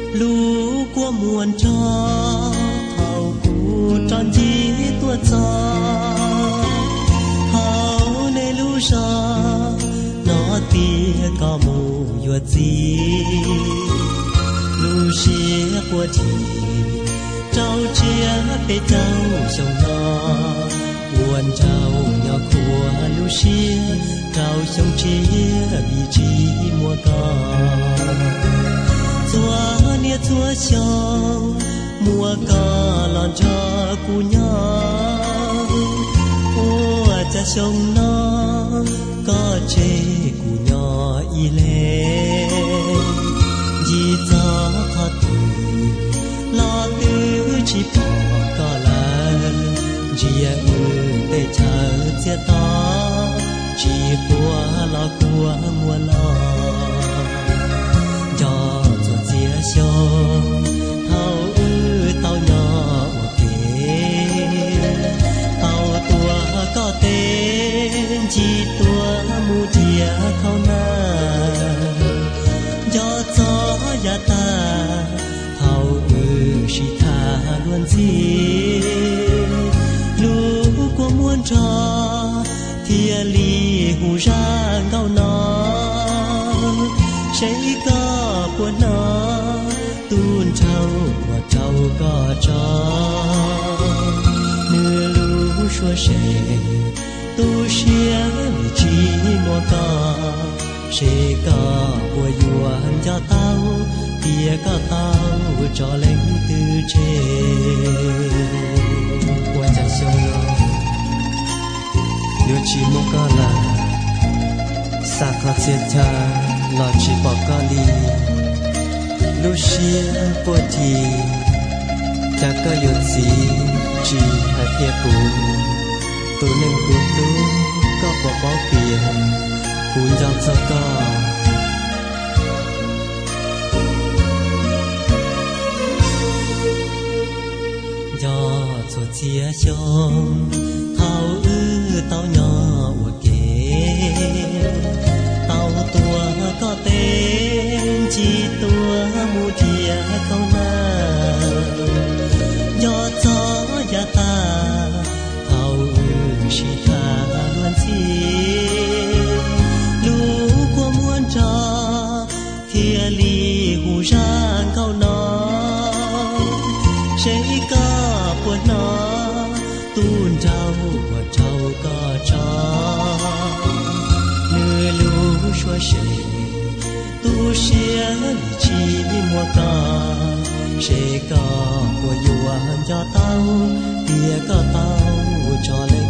lũ của muôn cho thầu cụ tròn chí tua cho hậu nên lũ ra nó tia có mù yuột gì lũ xía của thì trâu chia bê trâu sông nó buồn trâu nhỏ của lũ xía trâu sông chia vì chỉ mua con chúa nia chúa sông mua con lon cho cu nhau ua cha sông nó có chê cu nhỏ y lê di cho khó từ lo tư chỉ bỏ có là chỉ để chờ chia to chỉ của lo của mua lo cho rồi chia sông hậu tao nhỏ kề tao tua có tên chỉ tua mu chia không na cho gió ya ta hậu chỉ tha luôn gì lũ của muôn trò thia li hù ra gạo nó sẽ có của nó tuôn trâu và trâu có cho mưa lũ xua sẽ tu xia vì chỉ mua có sẽ có của yuan cho tao tia có tao cho lên từ trên qua cha sông lo điều chỉ một con là xa khó chết cha lo chỉ bỏ con đi lúc xưa của thì cha có yếu gì chỉ hay phía cũ tôi nên cũ lúc có bỏ bao tiền cuốn dao cho con do cho chia sông thao tao nhỏ của kề tao tua có tên chỉ tua mu thia không na do gió ya ta thao chỉ tha luôn chi lũ của muôn trò thia li hù ra câu nó sẽ có của nó tuôn trâu và trâu có cho mưa lũ xua sẽ tu xia chỉ mua có sẽ có của yuan cho tao tia có tao cho lên